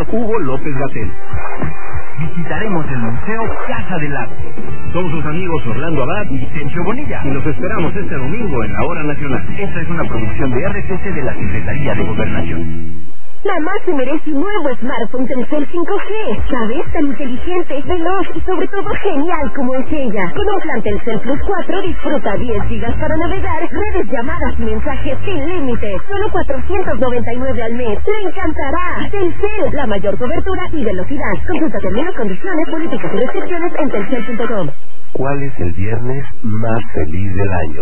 Dr. Hugo López-Gatell. Visitaremos el Museo Casa del Lago. Somos sus amigos Orlando Abad y Vicencio Bonilla. Y los esperamos este domingo en la Hora Nacional. Esta es una producción de RTC de la Secretaría de Gobernación. Mamá se merece un nuevo smartphone Telcel 5G. ¿Sabes? Tan inteligente, veloz y sobre todo genial como es ella. Con un plan Telcel Plus 4 disfruta 10 gigas para navegar, redes, llamadas y mensajes sin límite. Solo 499 al mes. ¡Le encantará! Telcel, la mayor cobertura y velocidad. Consulta términos, condiciones, políticas y restricciones en telcel.com. ¿Cuál es el viernes más feliz del año?